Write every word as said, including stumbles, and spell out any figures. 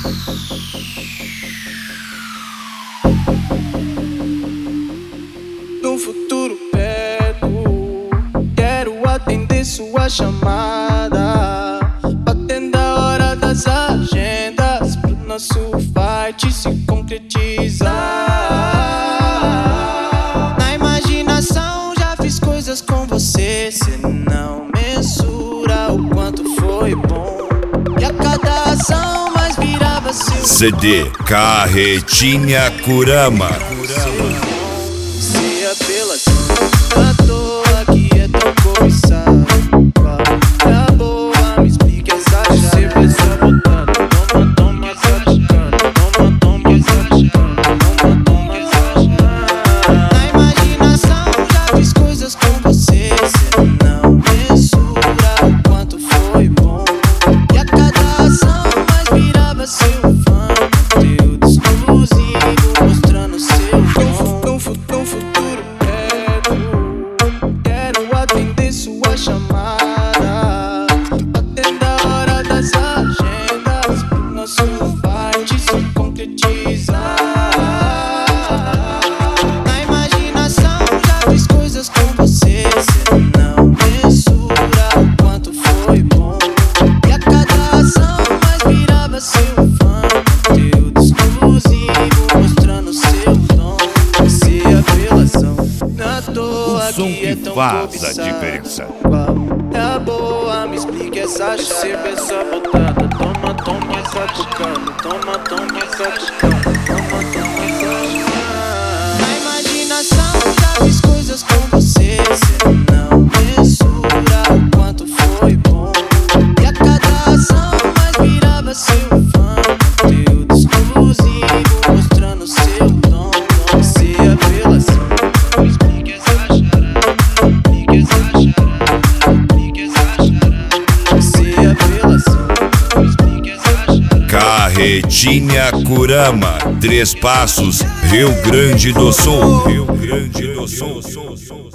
No futuro perto, quero atender sua chamada, batendo a hora das agendas pro nosso fight se concretizar. Na imaginação já fiz coisas com você, cê não mensura o quanto foi bom. E a cada ação mais virava seu C D Carretinha Kurama. Se apelação à toa que é tão cobiçado, na boa me explica essa chave. Você vai só botando, toma, toma, saticando, toma, toma, saticando, toma, toma, saticando. Na imaginação já fiz coisas com você, cê não mensura o quanto foi bom. E a cada ação mais virava seu fã, conteúdo exclusivo mostrando seu dom. No futuro perto, quero atender sua chamada, batendo a hora das agendas pro nosso fight se concretizar. Na imaginação já fiz coisas com você, cê não mensura o quanto foi bom. E a cada ação mais virava seu fã, conteúdo exclusivo mostrando seu dom. Se apelação na toa O som que é que tão faz a cobiçado, diferença. na boa me explique essa chave. Você vê essa botada, toma, toma, sacucando, toma, toma, sacucando, toma, toma, sacucando. Na imaginação já fiz coisas com você, cê não mensura o quanto foi bom. E a cada ação mais virava seu fã, conteúdo exclusivo mostrando seu dom. Se apelação, me explique essa charada, explique essa charada, explique essa charada. Se apelação, me explique essa charada. Carretinha Kurama, Três Passos, Rio Grande do Sul. Rio Grande do Sul.